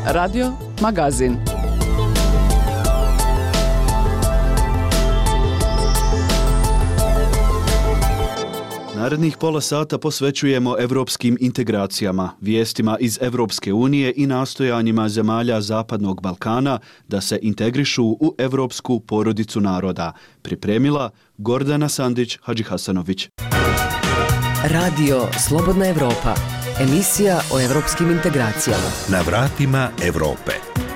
Radio Magazin. Narednih pola sata posvećujemo evropskim integracijama, vijestima iz Evropske unije i nastojanjima zemalja Zapadnog Balkana da se integrišu u evropsku porodicu naroda. Pripremila Gordana Sandić-Hadžihasanović. Radio Slobodna Evropa, emisija o evropskim integracijama. Na vratima Evrope.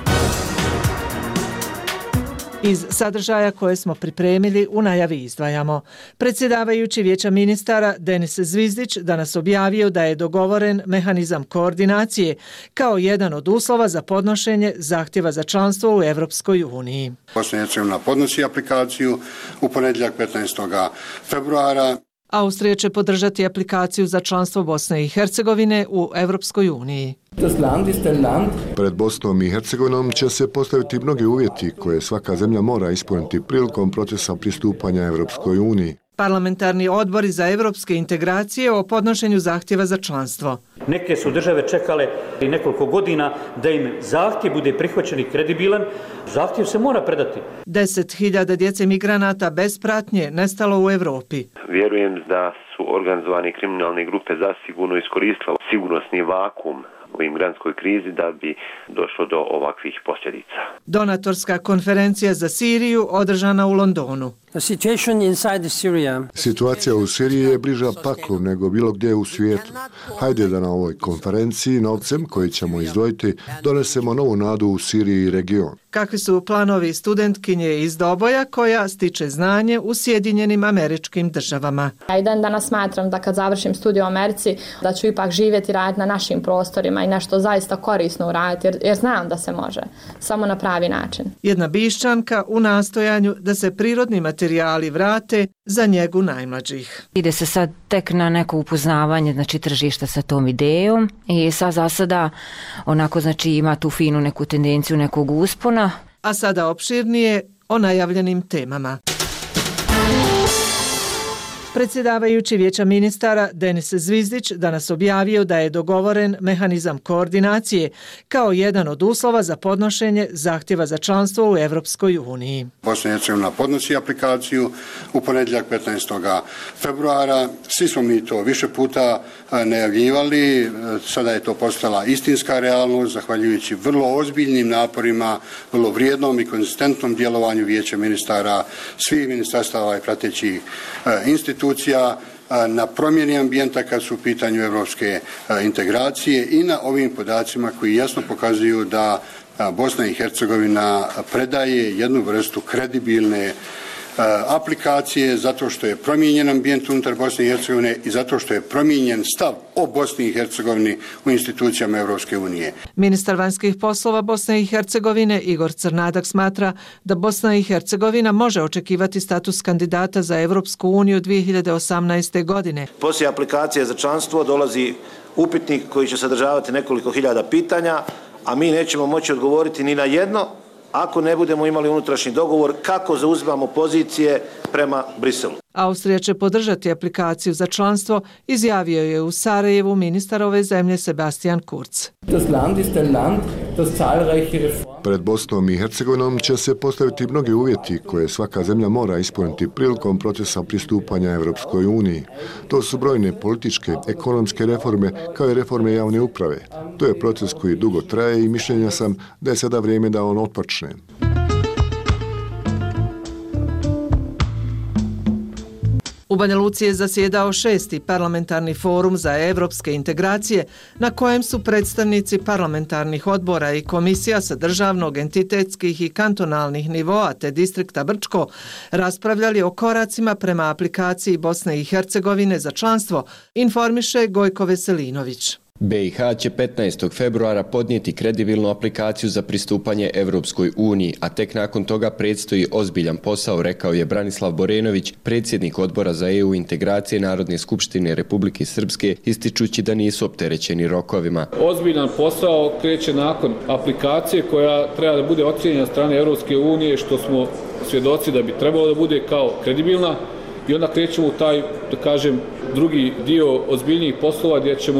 Iz sadržaja koje smo pripremili u najavi izdvajamo. Predsjedavajući Vijeća ministara Denis Zvizdić danas objavio da je dogovoren mehanizam koordinacije kao jedan od uslova za podnošenje zahtjeva za članstvo u Evropskoj uniji. Bosna i Hercegovina podnosi aplikaciju u ponedjeljak 15. februara. Austrija će podržati aplikaciju za članstvo Bosne i Hercegovine u Evropskoj uniji. Pred Bosnom i Hercegovinom će se postaviti mnogi uvjeti koje svaka zemlja mora ispuniti prilikom procesa pristupanja Evropskoj uniji. Parlamentarni odbori za evropske integracije o podnošenju zahtjeva za članstvo. Neke su države čekale i nekoliko godina da im zahtjev bude prihvaćen i kredibilan. Zahtjev se mora predati. 10.000 djece migranata bez pratnje nestalo u Evropi. Vjerujem da su organizovane kriminalne grupe zasigurno iskoristile sigurnosni vakuum u imigrantskoj krizi da bi došlo do ovakvih posljedica. Donatorska konferencija za Siriju održana u Londonu. Situacija u Siriji je bliža paklu nego bilo gdje u svijetu. Hajde da na ovoj konferenciji novcem koji ćemo izdvojiti donesemo novu nadu u Siriji i region. Kakvi su planovi studentkinje iz Doboja koja stiče znanje u Sjedinjenim Američkim Državama? Ja i dan danas smatram da kad završim studij u Americi da ću ipak živjeti i raditi na našim prostorima i nešto zaista korisno uraditi jer znam da se može, samo na pravi način. Jedna Bišćanka u nastojanju da se prirodni materijali vrate za njegu najmlađih. Ide se sad tek na neko upoznavanje, znači tržišta sa tom idejom i sad za sada onako znači ima tu finu neku tendenciju nekog uspona. A sada opširnije o najavljenim temama. Predsjedavajući Vijeća ministara Denis Zvizdić danas objavio da je dogovoren mehanizam koordinacije kao jedan od uslova za podnošenje zahtjeva za članstvo u Evropskoj uniji. Bosna i Hercegovina podnosi aplikaciju u ponedjeljak 15. februara. Svi smo mi to više puta najavljivali. Sada je to postala istinska realnost zahvaljujući vrlo ozbiljnim naporima, vrlo vrijednom i konzistentnom djelovanju Vijeća ministara, svih ministarstava i pratećih institucija na promjeni ambijenta kad su u pitanju evropske integracije i na ovim podacima koji jasno pokazuju da Bosna i Hercegovina predaje jednu vrstu kredibilne aplikacije zato što je promijenjen ambijent unutar Bosne i Hercegovine i zato što je promijenjen stav o Bosni i Hercegovini u institucijama Evropske unije. Ministar vanjskih poslova Bosne i Hercegovine Igor Crnadak smatra da Bosna i Hercegovina može očekivati status kandidata za Evropsku uniju 2018. godine. Poslije aplikacije za članstvo dolazi upitnik koji će sadržavati nekoliko hiljada pitanja, a mi nećemo moći odgovoriti ni na jedno ako ne budemo imali unutrašnji dogovor kako zauzimamo pozicije prema Briselu. Austrija će podržati aplikaciju za članstvo, izjavio je u Sarajevu ministar ove zemlje Sebastian Kurz. Pred Bosnom i Hercegovinom će se postaviti mnogi uvjeti koje svaka zemlja mora ispuniti prilikom procesa pristupanja Evropskoj uniji. To su brojne političke, ekonomske reforme kao i reforme javne uprave. To je proces koji dugo traje i mišljenja sam da je sada vrijeme da on otpočne. U Banja Luci je zasjedao 6. parlamentarni forum za evropske integracije na kojem su predstavnici parlamentarnih odbora i komisija sa državnog, entitetskih i kantonalnih nivoa te distrikta Brčko raspravljali o koracima prema aplikaciji Bosne i Hercegovine za članstvo, informiše Gojko Veselinović. BiH će 15. februara podnijeti kredibilnu aplikaciju za pristupanje Evropskoj uniji, a tek nakon toga predstoji ozbiljan posao, rekao je Branislav Borenović, predsjednik odbora za EU integracije Narodne skupštine Republike Srpske, ističući da nisu opterećeni rokovima. Ozbiljan posao kreće nakon aplikacije koja treba da bude ocijenjena od strane Evropske unije, što smo svjedoci da bi trebalo da bude kao kredibilna, i onda krećemo u taj, da kažem, drugi dio ozbiljnijih poslova gdje ćemo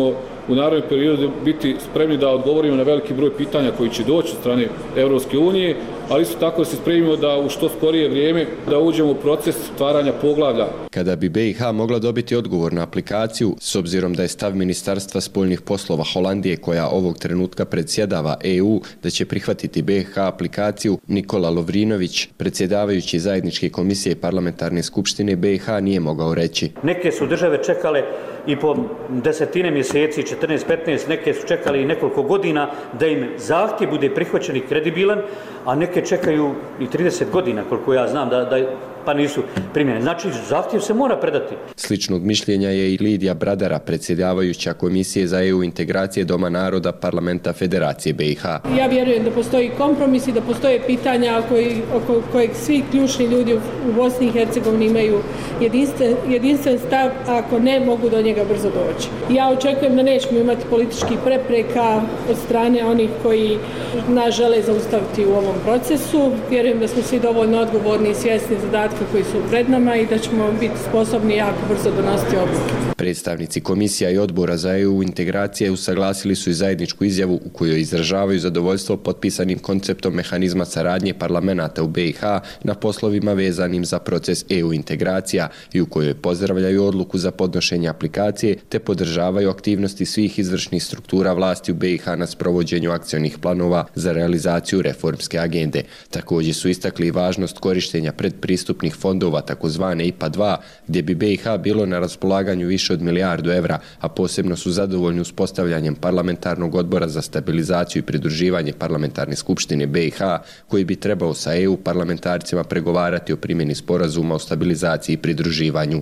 u narednom periodu biti spremni da odgovorimo na veliki broj pitanja koji će doći od strane Europske unije, ali isto tako da se spremimo da u što skorije vrijeme da uđemo u proces stvaranja poglavlja. Kada bi BiH mogla dobiti odgovor na aplikaciju, s obzirom da je stav Ministarstva spoljnih poslova Holandije, koja ovog trenutka predsjedava EU, da će prihvatiti BiH aplikaciju, Nikola Lovrinović, predsjedavajući zajedničke komisije parlamentarne skupštine BiH, nije mogao reći. Neke su države čekale i po desetine mjeseci, 14-15, neke su čekali i nekoliko godina da im zahtjev bude prihvaćen i kredibilan, a neke čekaju i 30 godina, koliko ja znam, pa nisu primjene. Znači, zahtjev se mora predati. Sličnog mišljenja je i Lidija Bradara, predsjedavajuća Komisije za EU integracije Doma naroda Parlamenta Federacije BiH. Ja vjerujem da postoji kompromis i da postoje pitanja oko kojeg svi ključni ljudi u Bosni i Hercegovini imaju jedinstven stav, a ako ne, mogu do njega brzo doći. Ja očekujem da nećemo imati političkih prepreka od strane onih koji nas žele zaustaviti u ovom procesu. Vjerujem da smo svi dovoljno odgovorni i svjesni zadatka koji su pred nama i da ćemo biti sposobni jako brzo donositi odluke. Predstavnici komisija i odbora za EU integracije usaglasili su i zajedničku izjavu u kojoj izražavaju zadovoljstvo potpisanim konceptom mehanizma saradnje parlamenata u BiH na poslovima vezanim za proces EU integracija i u kojoj pozdravljaju odluku za podnošenje aplikacije te podržavaju aktivnosti svih izvršnih struktura vlasti u BiH na sprovođenju akcionih planova za realizaciju reformske agende. Također su istakli važnost korištenja predpristupnih fondova takozvane IPA 2, gdje bi BiH bilo na raspolaganju više od milijardu evra, a posebno su zadovoljni uspostavljanjem parlamentarnog odbora za stabilizaciju i pridruživanje parlamentarne skupštine BiH, koji bi trebao sa EU parlamentarcima pregovarati o primjeni sporazuma o stabilizaciji i pridruživanju.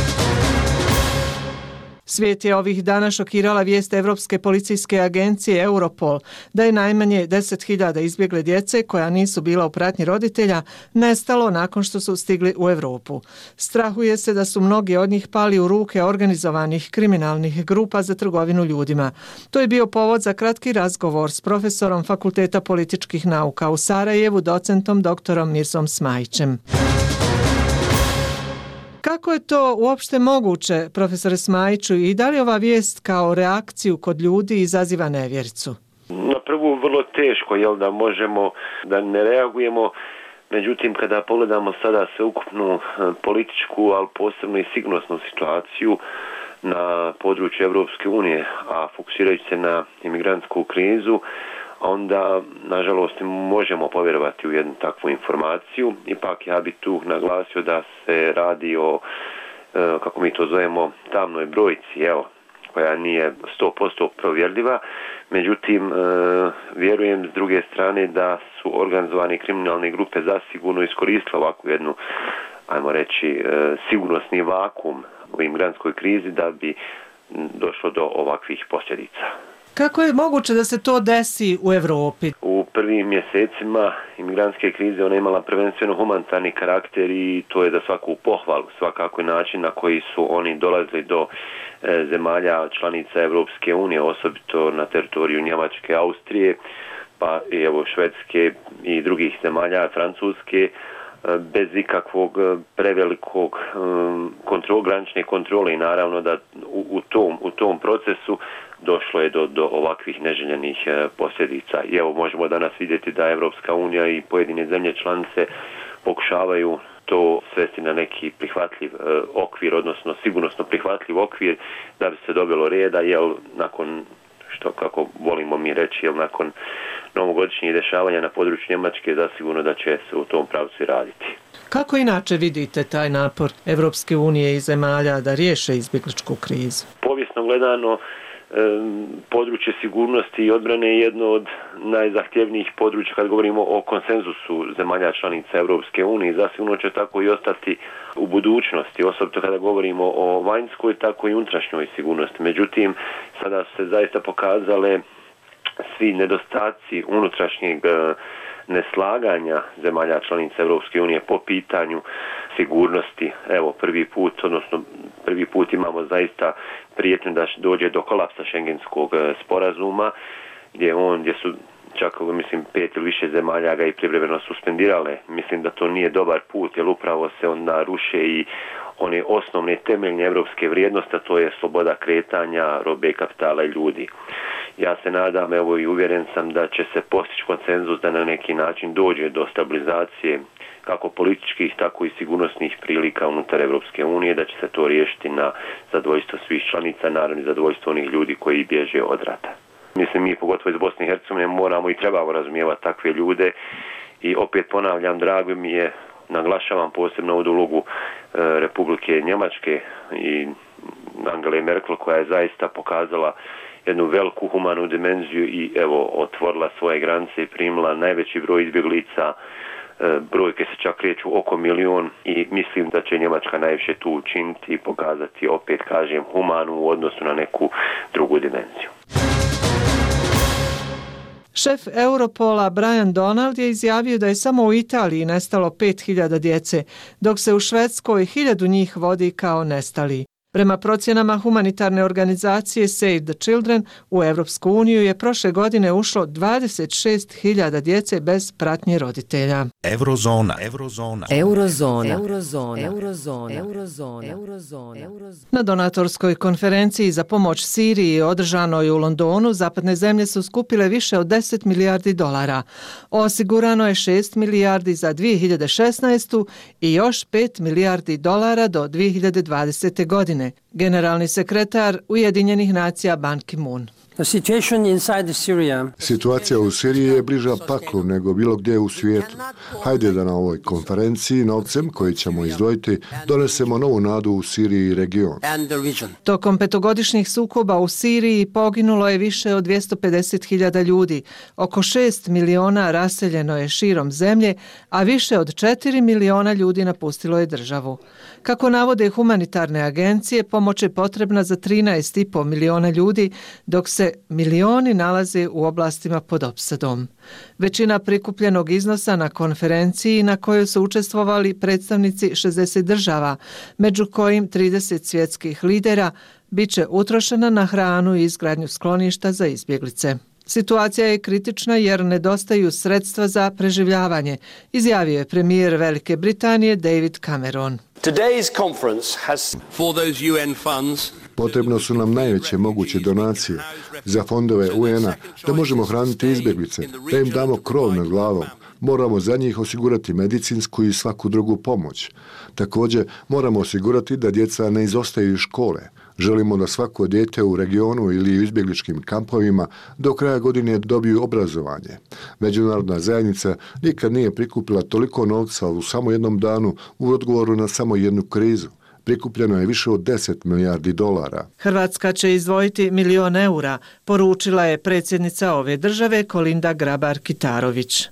Svijet je ovih dana šokirala vijest Evropske policijske agencije Europol da je najmanje 10.000 izbjegle djece koja nisu bila u pratnji roditelja nestalo nakon što su stigli u Europu. Strahuje se da su mnogi od njih pali u ruke organizovanih kriminalnih grupa za trgovinu ljudima. To je bio povod za kratki razgovor s profesorom Fakulteta političkih nauka u Sarajevu, docentom doktorom Mirsom Smajićem. Kako je to uopšte moguće, profesore Smajiću, i da li ova vijest kao reakciju kod ljudi izaziva nevjericu? Na prvu vrlo teško, da možemo da ne reagujemo, međutim kada pogledamo sada sveukupnu političku, ali posebno i sigurnosnu situaciju na području Europske unije, a fokusirajući se na imigrantsku krizu, onda, nažalost, možemo povjerovati u jednu takvu informaciju. Ipak ja bih tu naglasio da se radi o, kako mi to zovemo, tamnoj brojci, koja nije 100% provjerljiva. Međutim, vjerujem s druge strane da su organizovane kriminalne grupe zasigurno iskoristile ovakvu jednu, ajmo reći, sigurnosni vakuum u imigrantskoj krizi da bi došlo do ovakvih posljedica. Kako je moguće da se to desi u Europi? U prvim mjesecima imigrantske krize ona je imala prvenstveno humanitarni karakter i to je za svaku pohvalu, svakako način na koji su oni dolazili do zemalja članica Europske unije, osobito na teritoriju Njemačke, Austrije, pa i Švedske i drugih zemalja, Francuske, bez ikakvog prevelikog granične kontrole i naravno da u tom procesu došlo je do ovakvih neželjenih posljedica. I možemo danas vidjeti da Evropska unija i pojedine zemlje članice pokušavaju to svesti na neki prihvatljiv okvir, odnosno sigurnosno prihvatljiv okvir da bi se dobilo reda, nakon što, kako volimo mi reći, nakon novogodišnjih dešavanja na području Njemačke, zasigurno da će se u tom pravcu i raditi. Kako inače vidite taj napor Evropske unije i zemalja da riješe izbjegličku krizu? Povijesno gledano, područje sigurnosti i odbrane je jedno od najzahtjevnijih područja kad govorimo o konsenzusu zemalja članica Europske unije. Zasigurno će tako i ostati u budućnosti, osobito kada govorimo o vanjskoj, tako i unutrašnjoj sigurnosti. Međutim, sada su se zaista pokazale svi nedostaci unutrašnjeg neslaganja zemalja članica Europske unije po pitanju sigurnosti. Prvi put imamo zaista prijetnju da dođe do kolapsa Schengenskog sporazuma, gdje su čak mislim 5 ili više zemalja ga i privremeno suspendirale. Mislim da to nije dobar put, jer upravo se onda ruše i one osnovne temeljne evropske vrijednosti, a to je sloboda kretanja, robe, kapitala i ljudi. Ja se nadam, evo i uvjeren sam da će se postići konsenzus da na neki način dođe do stabilizacije kako političkih, tako i sigurnosnih prilika unutar Evropske unije, da će se to riješiti na zadovoljstvo svih članica, naravno i zadovoljstvo onih ljudi koji bježe od rata. Mislim, mi pogotovo iz Bosne i Hercegovine moramo i trebamo razumijevati takve ljude i opet ponavljam, drago mi je, naglašavam posebno ovu ulogu Republike Njemačke i Angele Merkel, koja je zaista pokazala jednu veliku humanu dimenziju i evo otvorila svoje granice i primila najveći broj izbjeglica. Brojke se čak kreću oko 1 milion i mislim da će Njemačka najviše tu učiniti i pokazati, opet kažem, humanu u odnosu na neku drugu dimenziju. Šef Europola Brian Donald je izjavio da je samo u Italiji nestalo 5.000 djece, dok se u Švedskoj 1.000 njih vodi kao nestali. Prema procjenama humanitarne organizacije Save the Children, u Europsku uniju je prošle godine ušlo 26.000 djece bez pratnje roditelja. Eurozona. Na donatorskoj konferenciji za pomoć Siriji održanoj u Londonu, zapadne zemlje su skupile više od 10 milijardi dolara. Osigurano je 6 milijardi za 2016. i još 5 milijardi dolara do 2020. godine. Generalni sekretar Ujedinjenih nacija Ban Ki-moon. Situacija u Siriji je bliža paklu nego bilo gdje u svijetu. Hajde da na ovoj konferenciji novcem koji ćemo izdvojiti donesemo novu nadu u Siriji i region. Tokom 5-godišnjih sukoba u Siriji poginulo je više od 250.000 ljudi. Oko 6 miliona raseljeno je širom zemlje, a više od 4 miliona ljudi napustilo je državu. Kako navode humanitarne agencije, pomoć je potrebna za 13,5 miliona ljudi, dok se milioni nalaze u oblastima pod opsadom. Većina prikupljenog iznosa na konferenciji na kojoj su učestvovali predstavnici 60 država, među kojim 30 svjetskih lidera, bit će utrošena na hranu i izgradnju skloništa za izbjeglice. Situacija je kritična jer nedostaju sredstva za preživljavanje, izjavio je premijer Velike Britanije David Cameron. Potrebno su nam najveće moguće donacije za fondove UN-a da možemo hraniti izbjeglice, da im damo krov nad glavom. Moramo za njih osigurati medicinsku i svaku drugu pomoć. Također moramo osigurati da djeca ne izostaju iz škole. Želimo da svako dijete u regionu ili u izbjegličkim kampovima do kraja godine dobiju obrazovanje. Međunarodna zajednica nikad nije prikupila toliko novca u samo jednom danu u odgovoru na samo jednu krizu. Prikupljeno je više od 10 milijardi dolara. Hrvatska će izdvojiti 1 milion eura, poručila je predsjednica ove države Kolinda Grabar-Kitarović.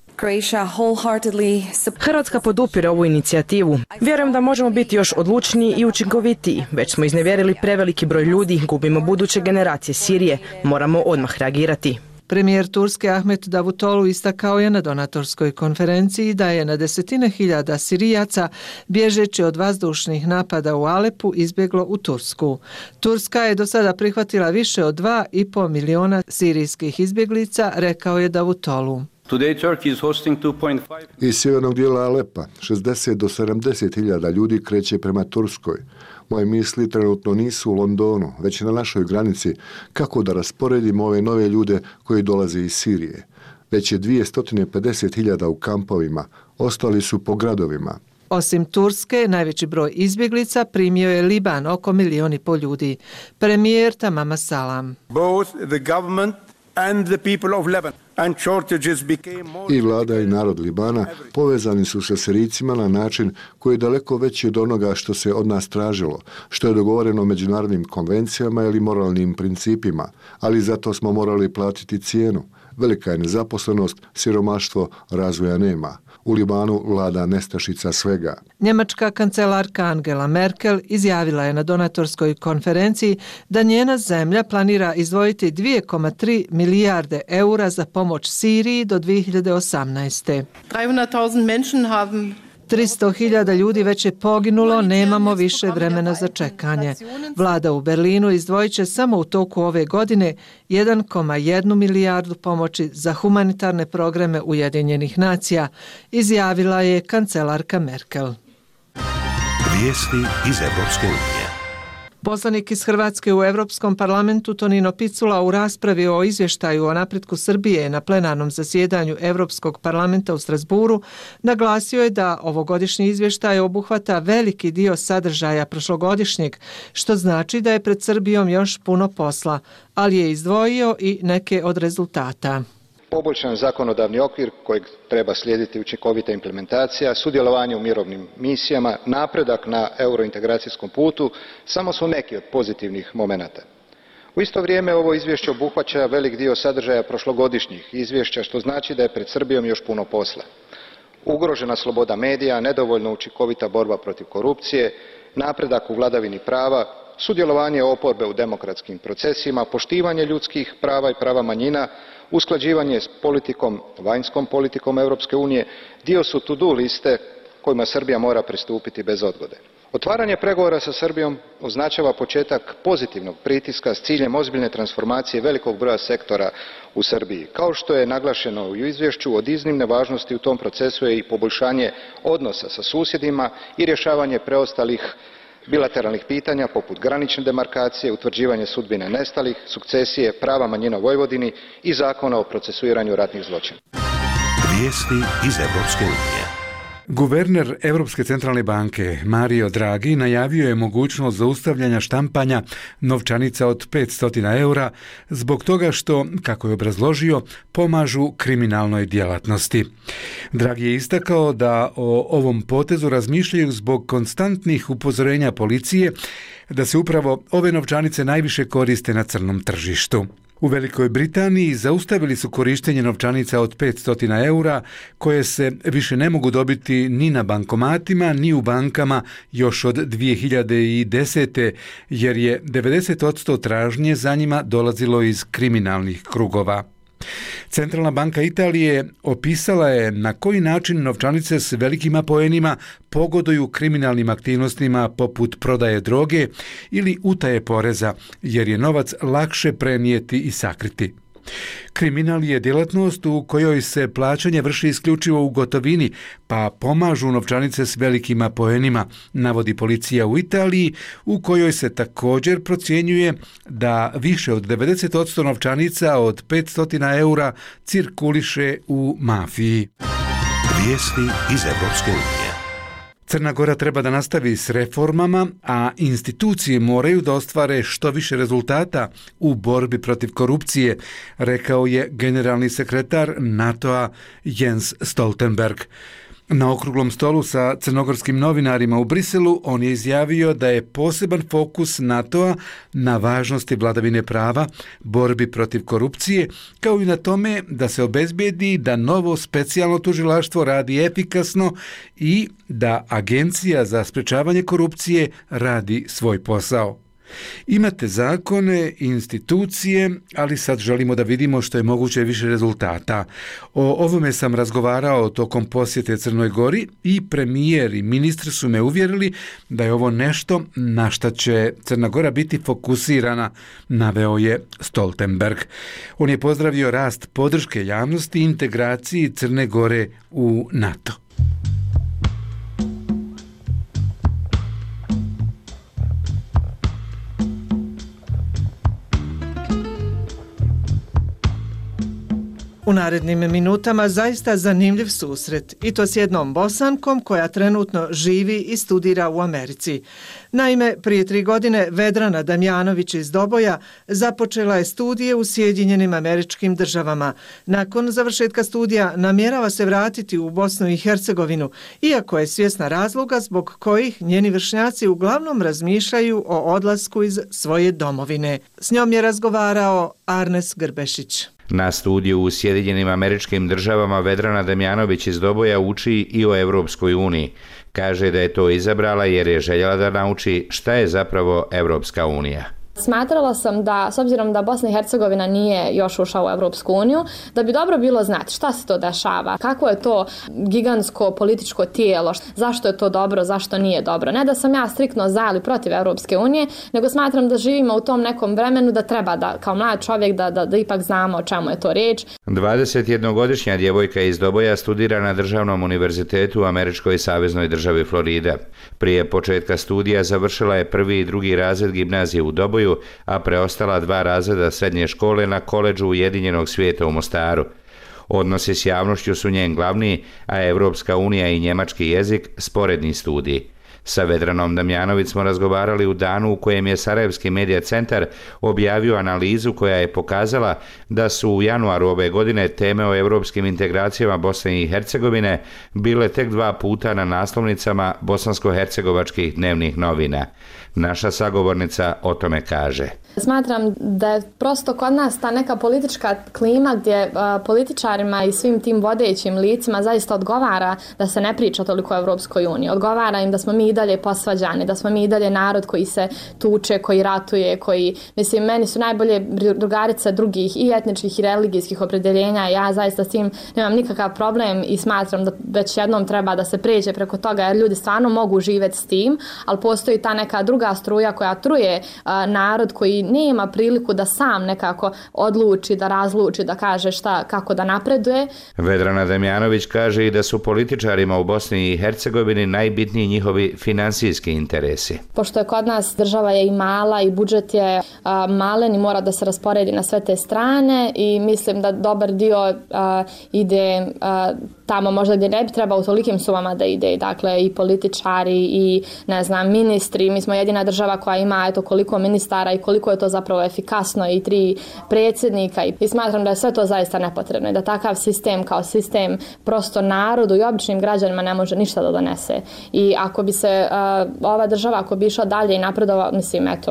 Hrvatska podupire ovu inicijativu. Vjerujem da možemo biti još odlučniji i učinkovitiji. Već smo iznevjerili preveliki broj ljudi, gubimo buduće generacije Sirije. Moramo odmah reagirati. Premijer Turske Ahmet Davutoglu istakao je na donatorskoj konferenciji da je na desetine hiljada Sirijaca bježeći od vazdušnih napada u Alepu izbjeglo u Tursku. Turska je do sada prihvatila više od 2,5 miliona sirijskih izbjeglica, rekao je Davutoglu. Iz sjevernog dijela Alepa 60 do 70 hiljada ljudi kreće prema Turskoj. Moje misli trenutno nisu u Londonu, već na našoj granici, kako da rasporedimo ove nove ljude koji dolaze iz Sirije. Već je 250 hiljada u kampovima, ostali su po gradovima. Osim Turske, najveći broj izbjeglica primio je Liban, oko 1,5 miliona ljudi. Premijer Tamama Salam. I vlada i narod Libana povezani su sa Sirijcima na način koji je daleko veći od onoga što se od nas tražilo, što je dogovoreno međunarodnim konvencijama ili moralnim principima, ali zato smo morali platiti cijenu. Velika je nezaposlenost, siromaštvo, razvoja nema. U Libanu vlada nestašica svega. Njemačka kancelarka Angela Merkel izjavila je na donatorskoj konferenciji da njena zemlja planira izdvojiti 2,3 milijarde eura za pomoć Siriji do 2018. 300.000 ljudi već je poginulo, nemamo više vremena za čekanje. Vlada u Berlinu izdvojit će samo u toku ove godine 1,1 milijardu pomoći za humanitarne programe Ujedinjenih nacija, izjavila je kancelarka Merkel. Vijesti iz Evropske unije. Poslanik iz Hrvatske u Europskom parlamentu Tonino Picula u raspravi o izvještaju o napretku Srbije na plenarnom zasjedanju Europskog parlamenta u Strasburu naglasio je da ovogodišnji izvještaj obuhvata veliki dio sadržaja prošlogodišnjeg, što znači da je pred Srbijom još puno posla, ali je izdvojio i neke od rezultata. Poboljšan zakonodavni okvir kojeg treba slijediti učinkovita implementacija, sudjelovanje u mirovnim misijama, napredak na eurointegracijskom putu samo su neki od pozitivnih momenata. U isto vrijeme ovo izvješće obuhvaća velik dio sadržaja prošlogodišnjih izvješća, što znači da je pred Srbijom još puno posla. Ugrožena sloboda medija, nedovoljno učinkovita borba protiv korupcije, napredak u vladavini prava, sudjelovanje oporbe u demokratskim procesima, poštivanje ljudskih prava i prava manjina, usklađivanje s politikom, vanjskom politikom Europske unije, dio su to-do liste kojima Srbija mora pristupiti bez odgode. Otvaranje pregovora sa Srbijom označava početak pozitivnog pritiska s ciljem ozbiljne transformacije velikog broja sektora u Srbiji. Kao što je naglašeno u izvješću, od iznimne važnosti u tom procesu je i poboljšanje odnosa sa susjedima i rješavanje preostalih bilateralnih pitanja poput granične demarkacije, utvrđivanje sudbine nestalih, sukcesije, prava manjina u Vojvodini i zakona o procesuiranju ratnih zločina. Vijesti iz Evropske unije. Guverner Europske centralne banke Mario Draghi najavio je mogućnost zaustavljanja štampanja novčanica od 500 eura zbog toga što, kako je obrazložio, pomažu kriminalnoj djelatnosti. Draghi je istakao da o ovom potezu razmišljaju zbog konstantnih upozorenja policije da se upravo ove novčanice najviše koriste na crnom tržištu. U Velikoj Britaniji zaustavili su korištenje novčanica od 500 eura koje se više ne mogu dobiti ni na bankomatima ni u bankama još od 2010. jer je 90% tražnje za njima dolazilo iz kriminalnih krugova. Centralna banka Italije opisala je na koji način novčanice s velikim apoenima pogoduju kriminalnim aktivnostima poput prodaje droge ili utaje poreza, jer je novac lakše prenijeti i sakriti. Kriminal je djelatnost u kojoj se plaćanje vrši isključivo u gotovini, pa pomažu novčanice s velikim apoenima, navodi policija u Italiji, u kojoj se također procjenjuje da više od 90% novčanica od 500 eura cirkuliše u mafiji. Vijesti iz Evropske unije. Crna Gora treba da nastavi s reformama, a institucije moraju da ostvare što više rezultata u borbi protiv korupcije, rekao je generalni sekretar NATO-a Jens Stoltenberg. Na okruglom stolu sa crnogorskim novinarima u Briselu on je izjavio da je poseban fokus NATO-a na važnosti vladavine prava, borbi protiv korupcije, kao i na tome da se obezbedi da novo specijalno tužilaštvo radi efikasno i da Agencija za sprečavanje korupcije radi svoj posao. Imate zakone, institucije, ali sad želimo da vidimo što je moguće više rezultata. O ovome sam razgovarao tokom posjete Crnoj Gori i premijer i ministri su me uvjerili da je ovo nešto na šta će Crna Gora biti fokusirana, naveo je Stoltenberg. On je pozdravio rast podrške javnosti i integraciji Crne Gore u NATO. U narednim minutama zaista zanimljiv susret, i to s jednom Bosankom koja trenutno živi i studira u Americi. Naime, prije 3 godine Vedrana Damjanović iz Doboja započela je studije u Sjedinjenim Američkim Državama. Nakon završetka studija namjerava se vratiti u Bosnu i Hercegovinu, iako je svjesna razloga zbog kojih njeni vršnjaci uglavnom razmišljaju o odlasku iz svoje domovine. S njom je razgovarao Arnes Grbešić. Na studiju u Sjedinjenim Američkim Državama Vedrana Damjanović iz Doboja uči i o Evropskoj uniji. Kaže da je to izabrala jer je željela da nauči šta je zapravo Evropska unija. Smatrala sam da, s obzirom da Bosna i Hercegovina nije još ušla u Evropsku uniju, da bi dobro bilo znati šta se to dešava, kako je to gigantsko političko tijelo, zašto je to dobro, zašto nije dobro. Ne da sam ja striktno za ili protiv Evropske unije, nego smatram da živimo u tom nekom vremenu da treba da, kao mlad čovjek, da ipak znamo o čemu je to riječ. 21-godišnja djevojka iz Doboja studira na Državnom univerzitetu u američkoj saveznoj državi Florida. Prije početka studija završila je 1. i 2. razred gimnazije u Doboju, a preostala 2 razreda srednje škole na koledžu Ujedinjenog svijeta u Mostaru. Odnosi s javnošću su njen glavni, a Evropska unija i njemački jezik sporedni studij. Sa Vedranom Damjanović smo razgovarali u danu u kojem je Sarajevski medija centar objavio analizu koja je pokazala da su u januaru ove godine teme o evropskim integracijama Bosne i Hercegovine bile tek 2 puta na naslovnicama bosansko-hercegovačkih dnevnih novina. Naša sagovornica o tome kaže. Smatram da je prosto kod nas ta neka politička klima gdje političarima i svim tim vodećim licima zaista odgovara da se ne priča toliko o Evropskoj uniji. Odgovara im da smo mi i dalje posvađani, da smo mi i dalje narod koji se tuče, koji ratuje, koji, mislim, meni su najbolje drugarice drugih i etničkih i religijskih opredjeljenja. Ja zaista s tim nemam nikakav problem i smatram da već jednom treba da se pređe preko toga, jer ljudi stvarno mogu živjeti s tim, ali postoji ta neka druga struja koja truje narod koji nema priliku da sam nekako odluči, da razluči, da kaže šta, kako da napreduje. Vedrana Damjanović kaže i da su političarima u Bosni i Hercegovini najbitniji njihovi finansijski interesi. Pošto je kod nas država je i mala i budžet je malen i mora da se rasporedi na sve te strane i mislim da dobar dio ide tamo možda gdje ne bi trebao u tolikim sumama da ide, dakle i političari i ne znam ministri. Mi smo jedina država koja ima eto koliko ministara i koliko je to zapravo efikasno i 3 predsjednika i smatram da je sve to zaista nepotrebno i da takav sistem kao sistem prosto narodu i običnim građanima ne može ništa da donese. I ako bi se ova država ako bi išla dalje i napredovala, mislim eto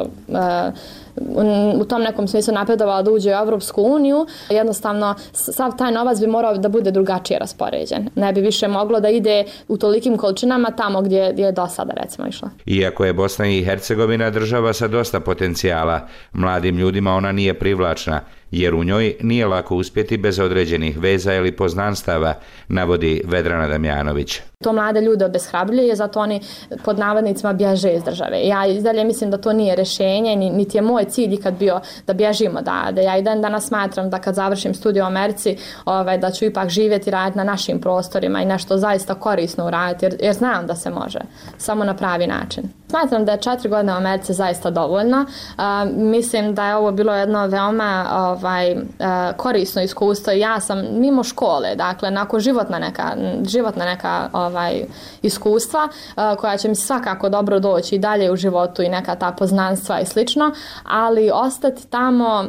u tom nekom smislu napredovala da uđe u Evropsku uniju, jednostavno sav taj novac bi morao da bude drugačije raspoređen. Ne bi više moglo da ide u tolikim količinama tamo gdje je do sada recimo išla. Iako je Bosna i Hercegovina država sa dosta potencijala, mladim ljudima ona nije privlačna, jer u njoj nije lako uspjeti bez određenih veza ili poznanstava, navodi Vedrana Damjanović. To mlade ljude obeshrabljuje, zato oni pod navodnicima bježe iz države. Ja i dalje mislim da to nije rješenje, niti je moj cilj ikad bio da bježimo, da ja i dan danas smatram da kad završim studij u Americi, da ću ipak živjeti i raditi na našim prostorima i nešto zaista korisno uraditi, jer znam da se može, samo na pravi način. Smatram da je 4 godine u Americi zaista dovoljno. Mislim da je ovo bilo jedno veoma korisno iskustvo. Ja sam mimo škole, dakle, nakon životna neka iskustva koja će mi svakako dobro doći i dalje u životu i neka ta poznanstva i slično, ali ostati tamo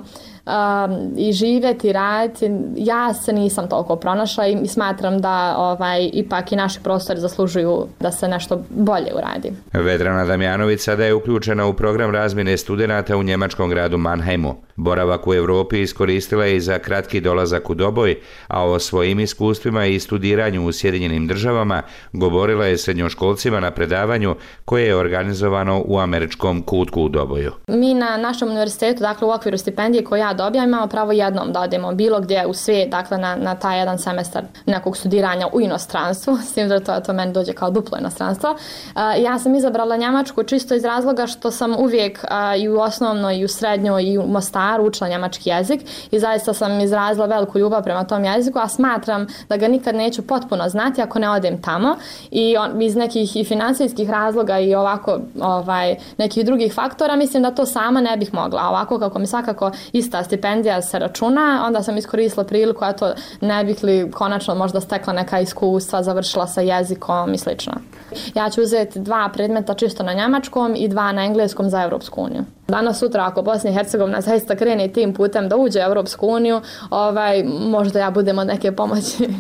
i živjeti i raditi, ja se nisam toliko pronašla i smatram da ipak i naši prostori zaslužuju da se nešto bolje uradi. Vedrana Damjanović sada je uključena u program razmjene studenata u njemačkom gradu Mannheimu. Boravak u Europi iskoristila je i za kratki dolazak u Doboj, a o svojim iskustvima i studiranju u Sjedinjenim državama govorila je srednjoškolcima na predavanju koje je organizovano u američkom kutku u Doboju. Mi na našem univerzitetu, dakle u okviru stipendije koju ja dobijam, imamo pravo jednom da odemo bilo gdje u svijet, dakle na taj jedan semestar nekog studiranja u inostranstvu, s tim da to meni dođe kao duplo inostranstvo. Ja sam izabrala Njemačku čisto iz razloga što sam uvijek i u osnovnoj i u srednjoj i u Mostaru učila njemački jezik i zaista sam izrazila veliku ljubav prema tom jeziku, a smatram da ga nikad neću potpuno znati ako ne odem tamo i iz nekih i financijskih razloga i ovako nekih drugih faktora mislim da to sama ne bih mogla. Ovako kako mi svakako ista stipendija se računa, onda sam iskoristila priliku, a to ne bih li konačno možda stekla neka iskustva, završila sa jezikom i slično. Ja ću uzeti 2 predmeta čisto na njemačkom i 2 na engleskom za Evropsku uniju. Danas sutra ako Bosna i Hercegovina zaista krene tim putem da uđe u Evropsku uniju, možda ja budem od neke pomoći.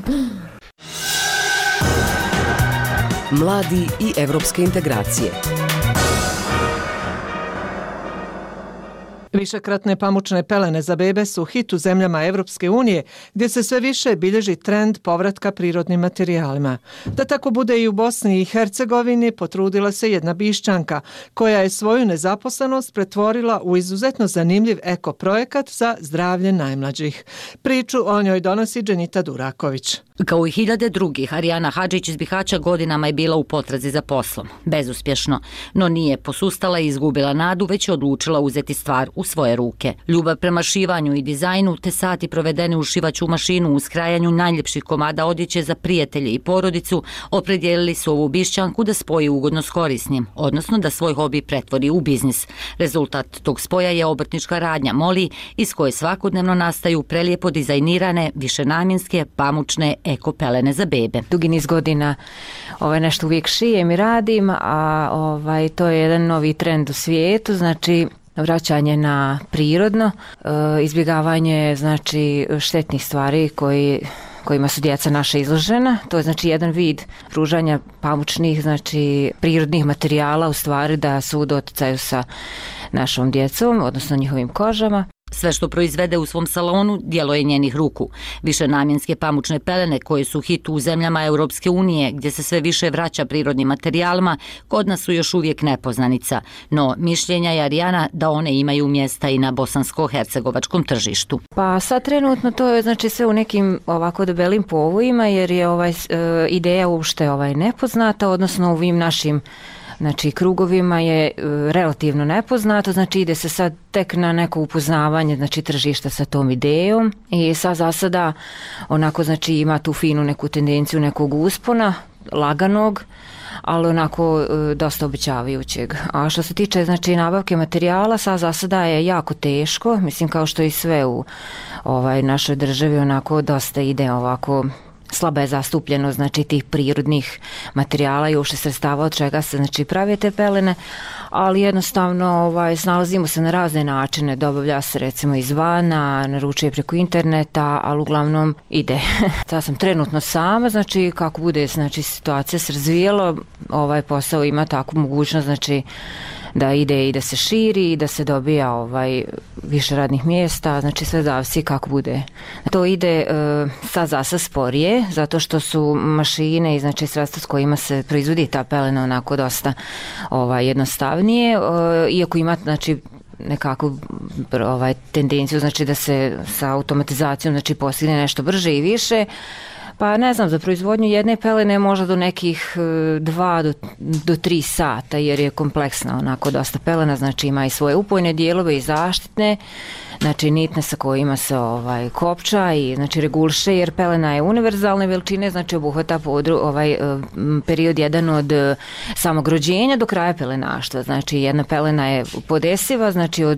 Mladi i evropske integracije. Višekratne pamučne pelene za bebe su hit u zemljama Evropske unije, gdje se sve više bilježi trend povratka prirodnim materijalima. Da tako bude i u Bosni i Hercegovini, potrudila se jedna Bišćanka, koja je svoju nezaposlenost pretvorila u izuzetno zanimljiv ekoprojekat za zdravlje najmlađih. Priču o njoj donosi Dženita Duraković. Kao i hiljade drugih, Arijana Hadžić iz Bihaća godinama je bila u potrazi za poslom. Bezuspješno, no nije posustala i izgubila nadu, već je odlučila uzeti stvar u svoje ruke. Ljubav prema šivanju i dizajnu, te sati provedeni u šivaću mašinu u skrajanju najljepših komada odjeće za prijatelje i porodicu, opredijelili su ovu Bišćanku da spoji ugodno s korisnim, odnosno da svoj hobi pretvori u biznis. Rezultat tog spoja je obrtnička radnja Moli, iz koje svakodnevno nastaju prelijepo dizajnirane, višenamjenske, pamučne ekopelene za bebe. Dugi niz godina nešto uvijek šijem i radim, a to je jedan novi trend u svijetu, znači vraćanje na prirodno, izbjegavanje znači štetnih stvari kojima su djeca naša izložena. To je znači jedan vid pružanja pamučnih, znači prirodnih materijala, u stvari da su u doticaju sa našom djecom, odnosno njihovim kožama. Sve što proizvede u svom salonu djelo je njenih ruku. Višenamjenske pamučne pelene koje su hit u zemljama Europske unije, gdje se sve više vraća prirodnim materijalima, kod nas su još uvijek nepoznanica. No, mišljenja je Arijana da one imaju mjesta i na bosansko-hercegovačkom tržištu. Pa sad trenutno to je znači sve u nekim ovako debelim povojima, jer je ideja uopšte nepoznata, odnosno u ovim našim krugovima je relativno nepoznato, znači ide se sad tek na neko upoznavanje tržišta sa tom idejom i sad za sada ima tu finu neku tendenciju nekog uspona, laganog, ali onako dosta obećavajućeg. A što se tiče nabavke materijala, sad za sada je jako teško, mislim kao što i sve u našoj državi dosta ide ovako. Slaba je zastupljenost tih prirodnih materijala i uopšte sredstava od čega se prave te pelene, ali jednostavno snalazimo se na razne načine, dobavlja se recimo izvana, naručuje preko interneta, ali uglavnom ide. Sad sam trenutno sama, kako bude situacija se razvijela, ovaj posao ima takvu mogućnost da ide i da se širi i da se dobija više radnih mjesta, sve zavisi kako bude. To ide sad zasad sporije, zato što su mašine i sredstva s kojima se proizvodi ta pelena onako dosta jednostavnije, iako ima nekakvu tendenciju da se sa automatizacijom postigne nešto brže i više. Pa ne znam, za proizvodnju jedne pelene možda do nekih 2 do 3 sata, jer je kompleksna onako dosta pelena, ima i svoje upojne dijelove i zaštitne, nitne sa kojima se kopča i regulše, jer pelena je univerzalne veličine, obuhvata period jedan od samog rođenja do kraja pelenaštva, jedna pelena je podesiva,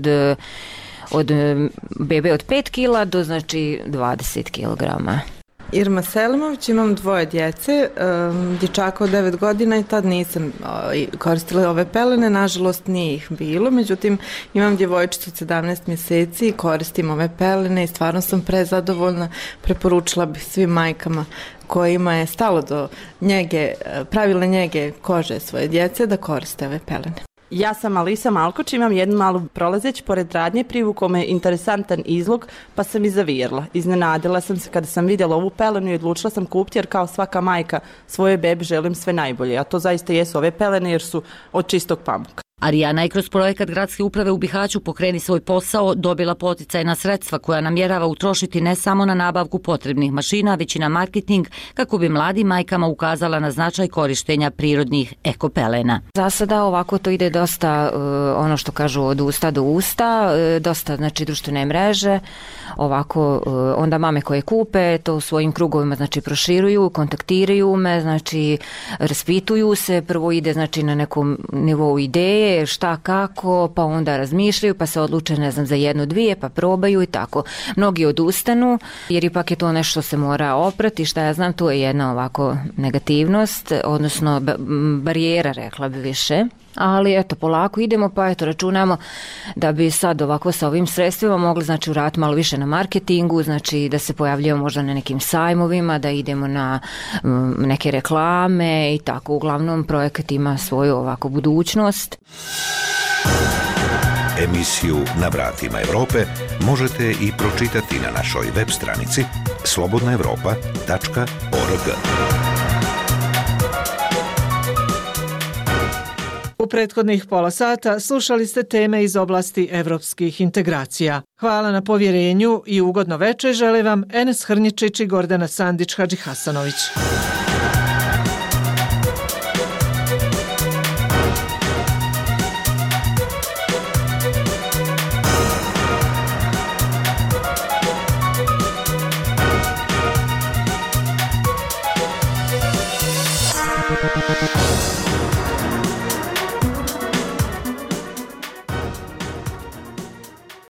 od bebe od 5 kila do 20 kilograma. Irma Selimović, imam 2 djece, dječaka od 9 godina i tad nisam koristila ove pelene, nažalost nije ih bilo, međutim imam djevojčicu od 17 mjeseci i koristim ove pelene i stvarno sam prezadovoljna, preporučila bih svim majkama kojima je stalo do pravilne njege kože svoje djece da koriste ove pelene. Ja sam Alisa Malkoč, imam jednu malu prolazeć pored radnje, privukao me interesantan izlog pa sam i zavirila. Iznenadila sam se kada sam vidjela ovu pelenu i odlučila sam kupiti, jer kao svaka majka svoje bebi želim sve najbolje, a to zaista jesu ove pelene jer su od čistog pamuka. Arijana je kroz projekat Gradske uprave u Bihaću Pokreni svoj posao dobila poticajna sredstva koja namjerava utrošiti ne samo na nabavku potrebnih mašina, već i na marketing kako bi mladim majkama ukazala na značaj korištenja prirodnih ekopelena. Za sada ovako to ide dosta, ono što kažu, od usta do usta, dosta društvene mreže, ovako onda mame koje kupe to u svojim krugovima proširuju, kontaktiraju me, raspituju se, prvo ide na nekom nivou ideje, šta kako, pa onda razmišljaju, pa se odluče za 1, 2, pa probaju i tako. Mnogi odustanu, jer ipak je to nešto što se mora oprati, šta ja znam, to je jedna ovako negativnost, odnosno barijera, rekla bi više. Ali eto, polako idemo, pa eto, računamo da bi sad ovako sa ovim sredstvima mogli uraditi malo više na marketingu, da se pojavljujemo možda na nekim sajmovima, da idemo na neke reklame i tako. Uglavnom, projekat ima svoju ovako budućnost. Emisiju Na vratima Evrope možete i pročitati na našoj web stranici slobodnaevropa.org. U prethodnih pola sata slušali ste teme iz oblasti evropskih integracija. Hvala na povjerenju i ugodno večer žele vam Enes Hrničić i Gordana Sandić Hadžihasanović.